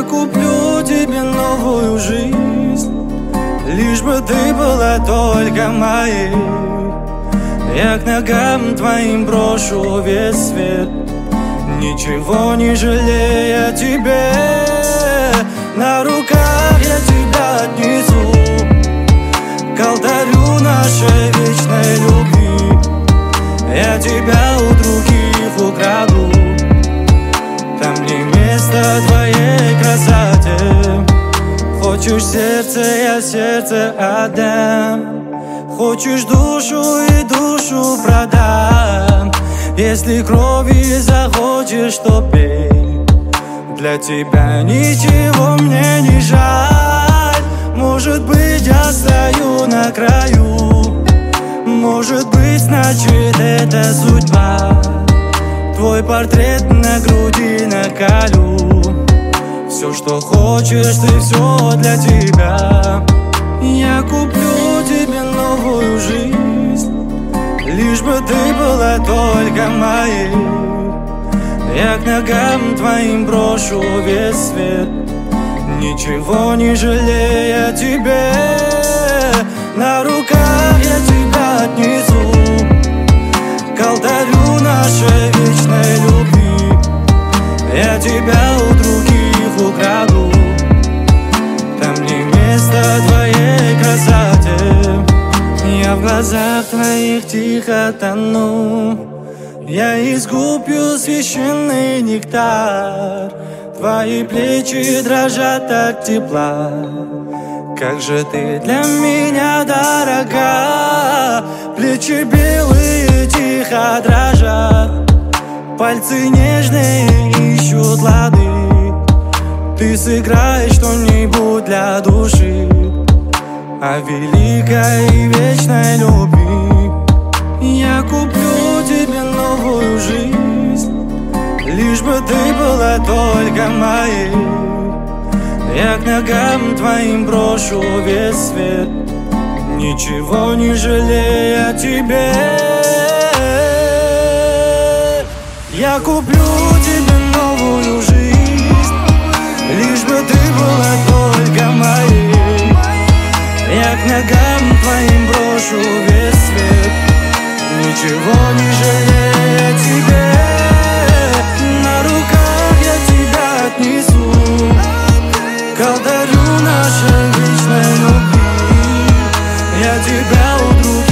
куплю тебе новую жизнь, лишь бы ты была только моей. Я к ногам твоим брошу весь свет, ничего не жалея тебе. На руках я тебя отнесу к алтарю нашей вечной любви. Я тебя у других украду, там не место твоей красоте. Хочешь сердце, я сердце отдам. Хочешь душу и душу продам. Если крови захочешь, то пей. Для тебя ничего мне не жаль. Может быть, я стою на краю. Может быть, значит, это судьба. Твой портрет на груди наколю. Все, что хочешь, ты, все для тебя. Я куплю тебе новую жизнь, лишь бы ты была только моей. Я к ногам твоим брошу весь свет, ничего не жалея тебе. На руках я тебя отнесу к алтарю нашей вечной любви. Я тебя у других украду, там не место твоей красоте. Я в глазах твоих тихо тону, я искупью священный нектар. Твои плечи дрожат от тепла, как же ты для меня дорога. Плечи белые тихо дрожат, пальцы нежные ищут лады. Ты сыграй что-нибудь для души о великой и вечной любви. Я куплю тебе новую жизнь, лишь бы ты была только моей. Я к ногам твоим брошу весь свет, ничего не жалея тебе. Я куплю тебе новую жизнь, лишь бы ты была только моей. Я к ногам твоим брошу весь свет, ничего не жалея тебе. На руках я тебя отнесу к алтарю нашей вечной любви. Я тебя у других